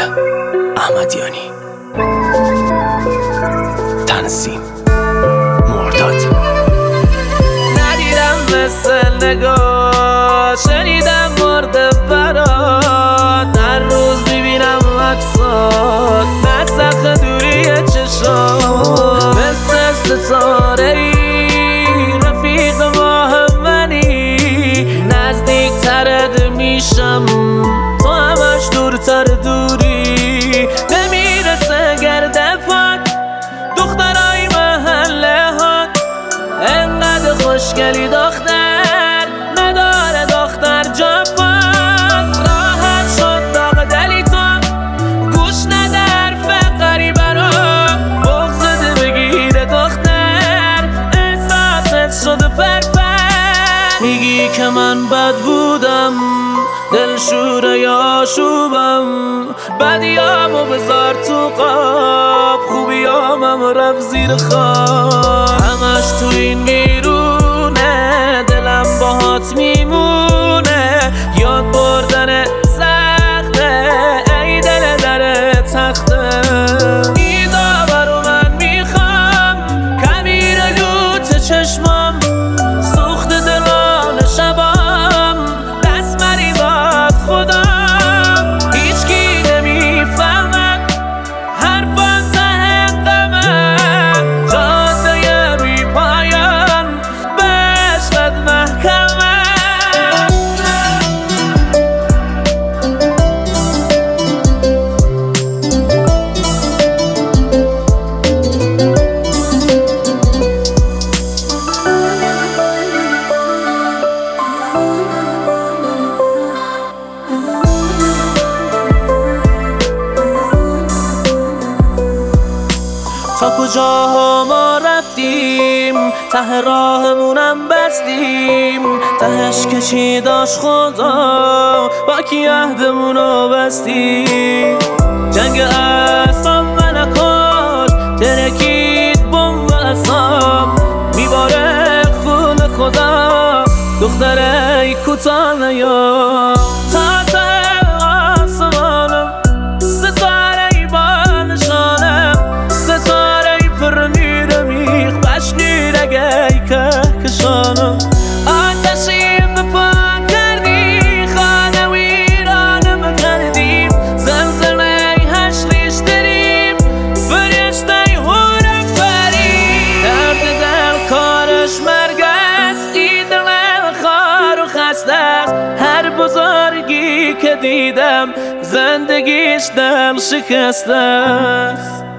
احمدیانی. تنظیم مرداد. ندیدم مثل نگاه، شنیدم مرده برات، هر روز میبینم عکسات، نسخ دوری چشات، مثل ستاره ای رفیق ما هم منی، نزدیک ترد میشم تو همش دورتر دوری، نمیرسه گرده پاک دخترای محله ها، انقدر خوشگلی دختر نداره دختر جاپان، راحت شد داغ دلی تو گوش نده حرف غریبه رو، بغضت بگیره دختر احساست شده فرفر، میگی که من بد بودم دلشوره یا شوبم، بدیامو بذار تو قاب، خوبیامم رفت زیر خواب، همش تو این بیرونه دلم باهات میمونه، یاد بردن سخته ای دل در تخته، این داورو من میخوام کمیر لوت چشمام، سوخت دلان شبام دست مری باد خودم، هیچ کی نمیفهمم حرفان ته قمه، جاده بی پایان بشقد محکمه. تا کجاها ما رفتیم ته راهمونم بستیم، تهش که چی داشت خدا با کی عهدمونو بستیم، جنگ اعصاب من نکش ترکید بمب اعصاب، میباره خون خدا دختره کوتاه نیا، تا ته آسمانم ستاره با نشانم، ستاره پر نور میخ بش نیرگه کهکشانم، آتشیم به پا کردی خانه ویرانم کردیم، زلزله هشتیش داریم فرشته هورم فریم، درد دل کارش مرگ است، ای دل خار و خسته است، هر بزرگی که دیدم زندگیش دل شکسته است.